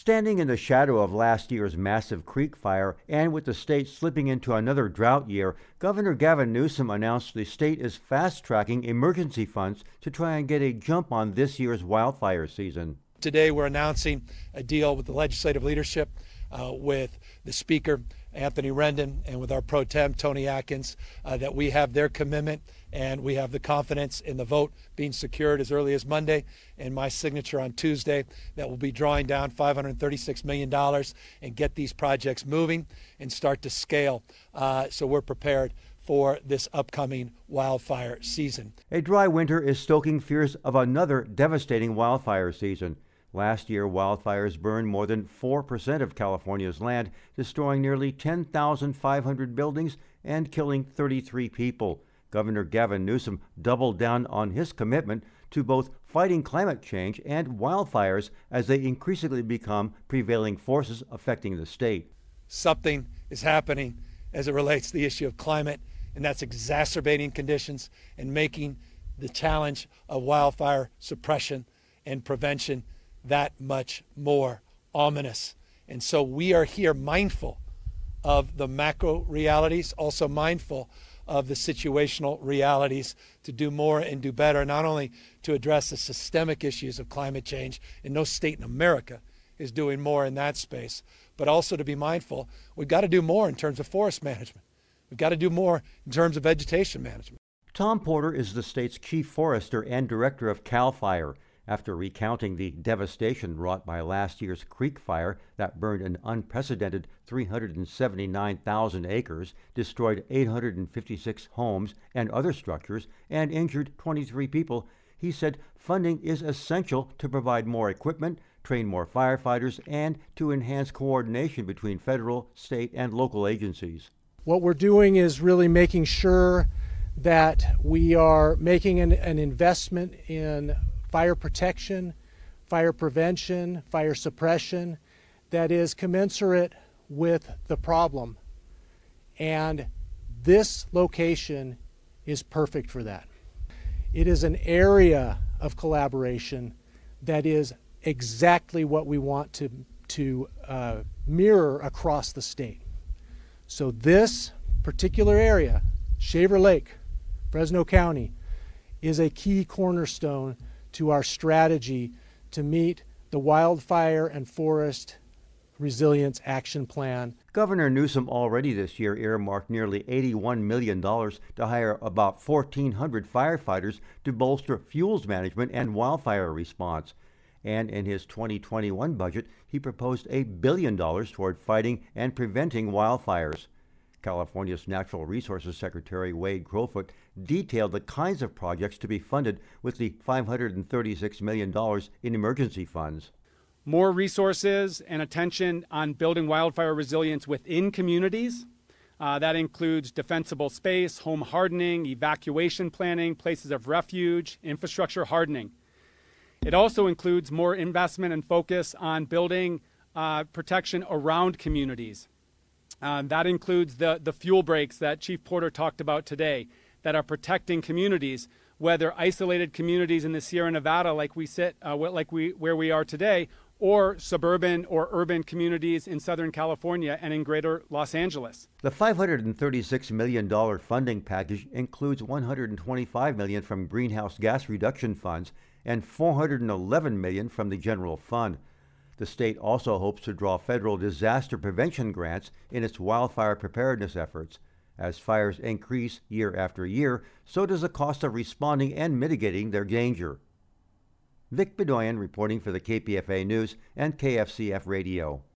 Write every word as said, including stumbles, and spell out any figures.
Standing in the shadow of last year's massive creek fire and with the state slipping into another drought year, Governor Gavin Newsom announced the state is fast-tracking emergency funds to try and get a jump on this year's wildfire season. Today we're announcing a deal with the legislative leadership, uh, with the Speaker, Anthony Rendon, and with our pro tem, Tony Atkins, uh, that we have their commitment and we have the confidence in the vote being secured as early as Monday and my signature on Tuesday that will be drawing down five hundred thirty-six million dollars and get these projects moving and start to scale. Uh, so we're prepared for this upcoming wildfire season. A dry winter is stoking fears of another devastating wildfire season. Last year, wildfires burned more than four percent of California's land, destroying nearly ten thousand five hundred buildings and killing thirty-three people. Governor Gavin Newsom doubled down on his commitment to both fighting climate change and wildfires as they increasingly become prevailing forces affecting the state. Something is happening as it relates to the issue of climate, and that's exacerbating conditions and making the challenge of wildfire suppression and prevention that much more ominous. And so we are here mindful of the macro realities, also mindful of the situational realities to do more and do better, not only to address the systemic issues of climate change, and no state in America is doing more in that space, but also to be mindful, we've got to do more in terms of forest management. We've got to do more in terms of vegetation management. Tom Porter is the state's chief forester and director of CAL FIRE. After recounting the devastation wrought by last year's creek fire that burned an unprecedented three hundred seventy-nine thousand acres, destroyed eight hundred fifty-six homes and other structures, and injured twenty-three people, he said funding is essential to provide more equipment, train more firefighters, and to enhance coordination between federal, state, and local agencies. What we're doing is really making sure that we are making an, an investment in fire protection, fire prevention, fire suppression that is commensurate with the problem. And this location is perfect for that. It is an area of collaboration that is exactly what we want to, to uh, mirror across the state. So this particular area, Shaver Lake, Fresno County, is a key cornerstone to our strategy to meet the Wildfire and Forest Resilience Action Plan. Governor Newsom already this year earmarked nearly eighty-one million dollars to hire about fourteen hundred firefighters to bolster fuels management and wildfire response. And in his twenty twenty-one budget, he proposed a billion dollars toward fighting and preventing wildfires. California's Natural Resources Secretary Wade Crowfoot detailed the kinds of projects to be funded with the five hundred thirty-six million dollars in emergency funds. More resources and attention on building wildfire resilience within communities. Uh, that includes defensible space, home hardening, evacuation planning, places of refuge, infrastructure hardening. It also includes more investment and focus on building uh, protection around communities. Um, that includes the, the fuel breaks that Chief Porter talked about today that are protecting communities, whether isolated communities in the Sierra Nevada like we sit, uh, like we, where we are today, or suburban or urban communities in Southern California and in greater Los Angeles. The five hundred thirty-six million dollars funding package includes one hundred twenty-five million dollars from greenhouse gas reduction funds and four hundred eleven million dollars from the general fund. The state also hopes to draw federal disaster prevention grants in its wildfire preparedness efforts. As fires increase year after year, so does the cost of responding and mitigating their danger. Vic Bedoyan reporting for the K P F A News and K F C F Radio.